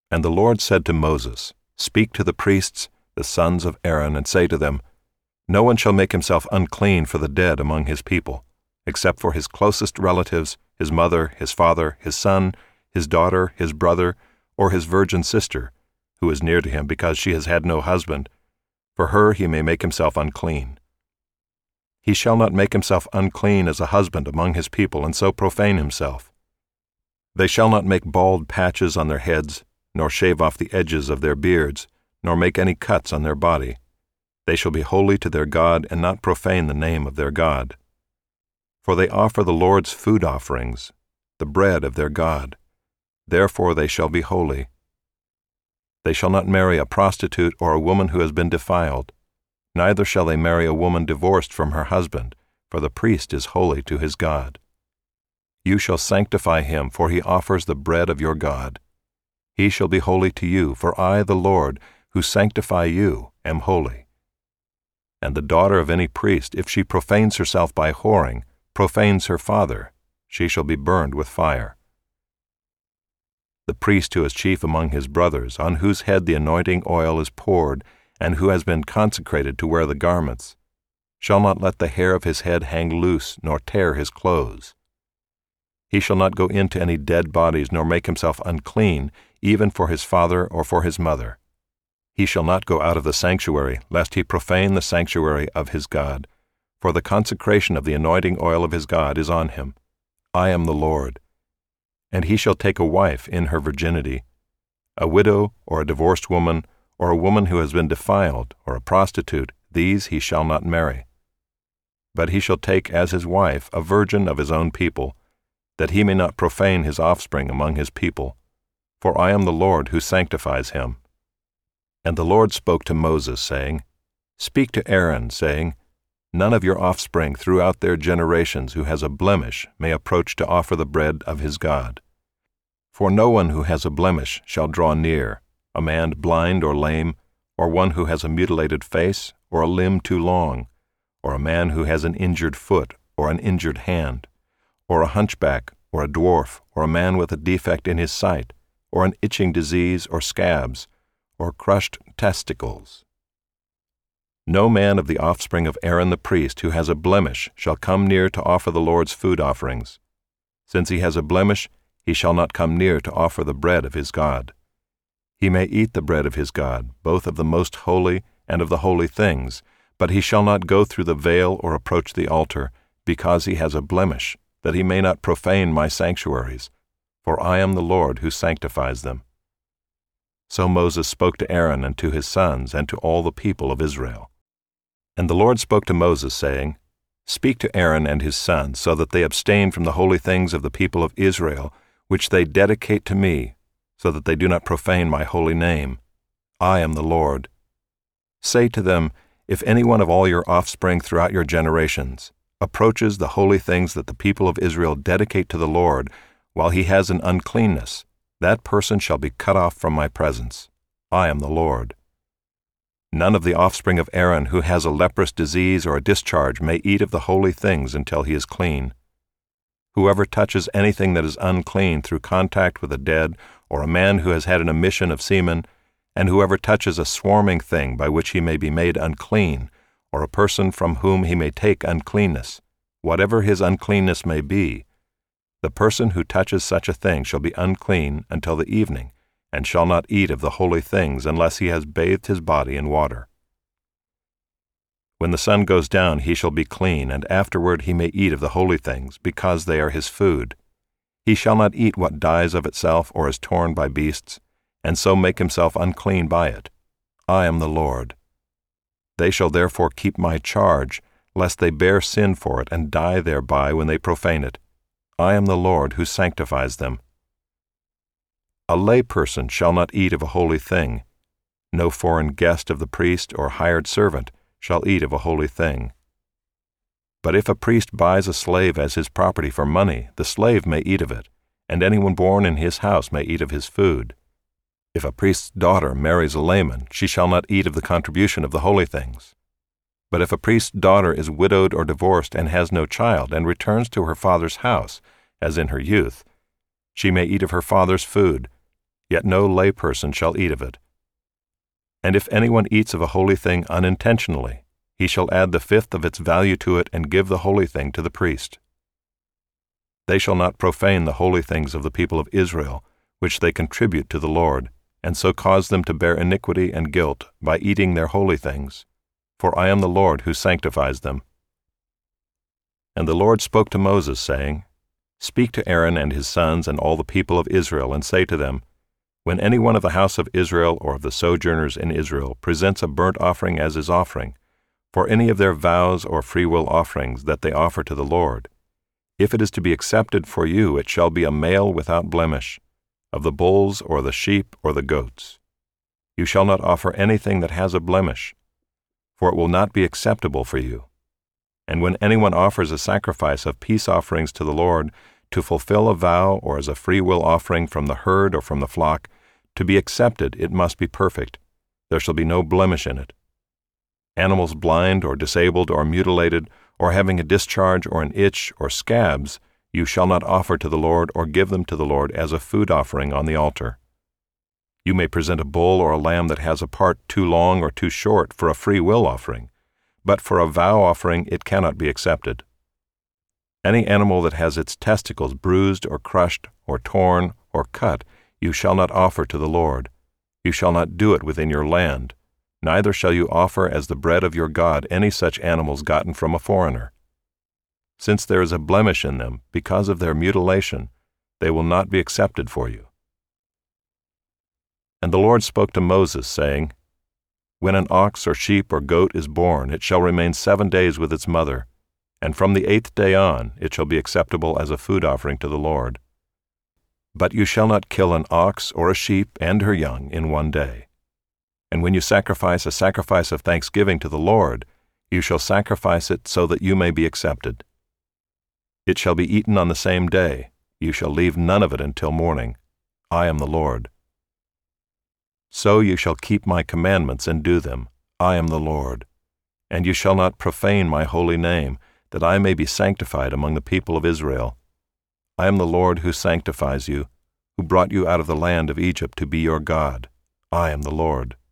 And the Lord said to Moses, Speak to the priests, the sons of Aaron, and say to them, No one shall make himself unclean for the dead among his people, except for his closest relatives, his mother, his father, his son, his daughter, his brother, or his virgin sister, who is near to him because she has had no husband. For her he may make himself unclean. He shall not make himself unclean as a husband among his people, and so profane himself. They shall not make bald patches on their heads, nor shave off the edges of their beards, nor make any cuts on their body. They shall be holy to their God, and not profane the name of their God. For they offer the Lord's food offerings, the bread of their God. Therefore they shall be holy. They shall not marry a prostitute or a woman who has been defiled. Neither shall they marry a woman divorced from her husband, for the priest is holy to his God. You shall sanctify him, for he offers the bread of your God. He shall be holy to you, for I, the Lord, who sanctify you, am holy. And the daughter of any priest, if she profanes herself by whoring, profanes her father, she shall be burned with fire. The priest who is chief among his brothers, on whose head the anointing oil is poured, and who has been consecrated to wear the garments, shall not let the hair of his head hang loose, nor tear his clothes. He shall not go into any dead bodies, nor make himself unclean, even for his father or for his mother. He shall not go out of the sanctuary, lest he profane the sanctuary of his God, for the consecration of the anointing oil of his God is on him. I am the Lord. And he shall take a wife in her virginity, a widow or a divorced woman, or a woman who has been defiled, or a prostitute, these he shall not marry. But he shall take as his wife a virgin of his own people, that he may not profane his offspring among his people. For I am the Lord who sanctifies him. And the Lord spoke to Moses, saying, Speak to Aaron, saying, None of your offspring throughout their generations who has a blemish may approach to offer the bread of his God. For no one who has a blemish shall draw near, a man blind or lame, or one who has a mutilated face, or a limb too long, or a man who has an injured foot, or an injured hand, or a hunchback, or a dwarf, or a man with a defect in his sight, or an itching disease, or scabs, or crushed testicles. No man of the offspring of Aaron the priest who has a blemish shall come near to offer the Lord's food offerings. Since he has a blemish, he shall not come near to offer the bread of his God. He may eat the bread of his God, both of the most holy and of the holy things, but he shall not go through the veil or approach the altar, because he has a blemish, that he may not profane my sanctuaries, for I am the Lord who sanctifies them. So Moses spoke to Aaron and to his sons and to all the people of Israel. And the Lord spoke to Moses, saying, Speak to Aaron and his sons, so that they abstain from the holy things of the people of Israel, which they dedicate to me, so that they do not profane my holy name. I am the Lord. Say to them, If any one of all your offspring throughout your generations approaches the holy things that the people of Israel dedicate to the Lord, while he has an uncleanness, that person shall be cut off from my presence. I am the Lord. None of the offspring of Aaron who has a leprous disease or a discharge may eat of the holy things until he is clean. Whoever touches anything that is unclean through contact with a dead, or a man who has had an emission of semen, and whoever touches a swarming thing by which he may be made unclean, or a person from whom he may take uncleanness, whatever his uncleanness may be, the person who touches such a thing shall be unclean until the evening, and shall not eat of the holy things unless he has bathed his body in water. When the sun goes down he shall be clean, and afterward he may eat of the holy things, because they are his food. He shall not eat what dies of itself or is torn by beasts, and so make himself unclean by it. I am the Lord. They shall therefore keep my charge, lest they bear sin for it and die thereby when they profane it. I am the Lord who sanctifies them. A lay person shall not eat of a holy thing. No foreign guest of the priest or hired servant shall eat of a holy thing. But if a priest buys a slave as his property for money, the slave may eat of it, and anyone born in his house may eat of his food. If a priest's daughter marries a layman, she shall not eat of the contribution of the holy things. But if a priest's daughter is widowed or divorced and has no child, and returns to her father's house, as in her youth, she may eat of her father's food, yet no lay person shall eat of it. And if anyone eats of a holy thing unintentionally, he shall add the fifth of its value to it and give the holy thing to the priest. They shall not profane the holy things of the people of Israel, which they contribute to the Lord, and so cause them to bear iniquity and guilt by eating their holy things. For I am the Lord who sanctifies them. And the Lord spoke to Moses, saying, Speak to Aaron and his sons and all the people of Israel, and say to them, When any one of the house of Israel or of the sojourners in Israel presents a burnt offering as his offering, for any of their vows or freewill offerings that they offer to the Lord, if it is to be accepted for you, it shall be a male without blemish, of the bulls or the sheep or the goats. You shall not offer anything that has a blemish, for it will not be acceptable for you. And when anyone offers a sacrifice of peace offerings to the Lord, to fulfill a vow or as a freewill offering from the herd or from the flock, to be accepted it must be perfect. There shall be no blemish in it. Animals blind or disabled or mutilated, or having a discharge or an itch or scabs, you shall not offer to the Lord or give them to the Lord as a food offering on the altar. You may present a bull or a lamb that has a part too long or too short for a free will offering, but for a vow offering it cannot be accepted. Any animal that has its testicles bruised or crushed or torn or cut you shall not offer to the Lord. You shall not do it within your land, neither shall you offer as the bread of your God any such animals gotten from a foreigner. Since there is a blemish in them because of their mutilation, they will not be accepted for you. And the Lord spoke to Moses, saying, When an ox or sheep or goat is born, it shall remain 7 days with its mother, and from the 8th day on it shall be acceptable as a food offering to the Lord. But you shall not kill an ox or a sheep and her young in 1 day. And when you sacrifice a sacrifice of thanksgiving to the Lord, you shall sacrifice it so that you may be accepted. It shall be eaten on the same day. You shall leave none of it until morning. I am the Lord. So you shall keep my commandments and do them. I am the Lord. And you shall not profane my holy name, that I may be sanctified among the people of Israel. I am the Lord who sanctifies you, who brought you out of the land of Egypt to be your God. I am the Lord.